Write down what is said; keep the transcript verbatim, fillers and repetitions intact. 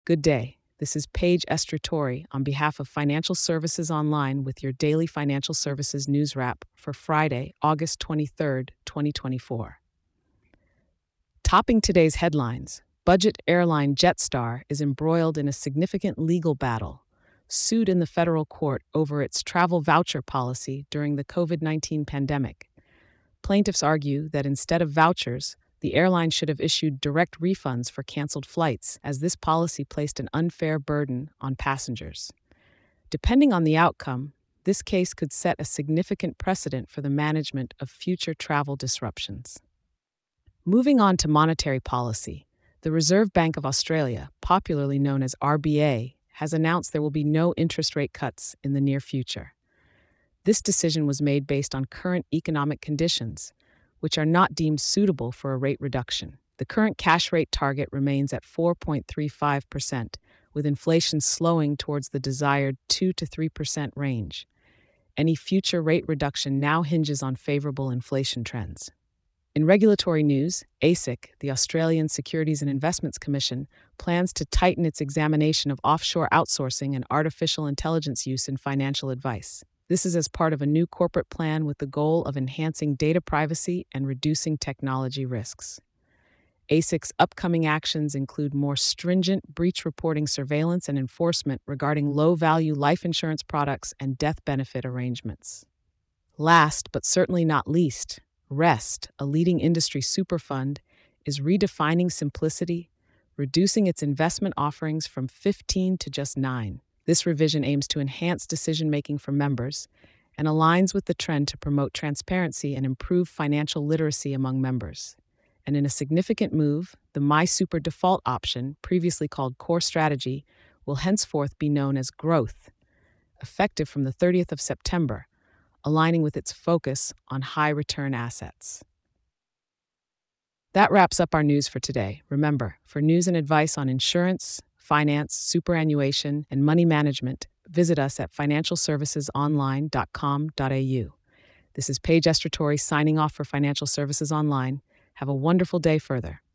Good day. This is Paige Estratori on behalf of Financial Services Online with your daily financial services news wrap for Friday, August twenty-third, twenty twenty-four. Topping today's headlines, budget airline Jetstar is embroiled in a significant legal battle, sued in the federal court over its travel voucher policy during the COVID nineteen pandemic. Plaintiffs argue that instead of vouchers, the airline should have issued direct refunds for canceled flights, as this policy placed an unfair burden on passengers. Depending on the outcome, this case could set a significant precedent for the management of future travel disruptions. Moving on to monetary policy, the Reserve Bank of Australia, popularly known as R B A, has announced there will be no interest rate cuts in the near future. This decision was made based on current economic conditions, which are not deemed suitable for a rate reduction. The current cash rate target remains at four point three five percent, with inflation slowing towards the desired two to three percent range. Any future rate reduction now hinges on favorable inflation trends. In regulatory news, ASIC, the Australian Securities and Investments Commission, plans to tighten its examination of offshore outsourcing and artificial intelligence use in financial advice. This is as part of a new corporate plan with the goal of enhancing data privacy and reducing technology risks. ASIC's upcoming actions include more stringent breach reporting surveillance and enforcement regarding low-value life insurance products and death benefit arrangements. Last, but certainly not least, REST, a leading industry super fund, is redefining simplicity, reducing its investment offerings from fifteen to just nine. This revision aims to enhance decision-making for members and aligns with the trend to promote transparency and improve financial literacy among members. And in a significant move, the MySuper default option, previously called Core Strategy, will henceforth be known as Growth, effective from the thirtieth of September, aligning with its focus on high-return assets. That wraps up our news for today. Remember, for news and advice on insurance, finance, superannuation, and money management, visit us at financial services online dot com dot a u. This is Paige Estratori signing off for Financial Services Online. Have a wonderful day further.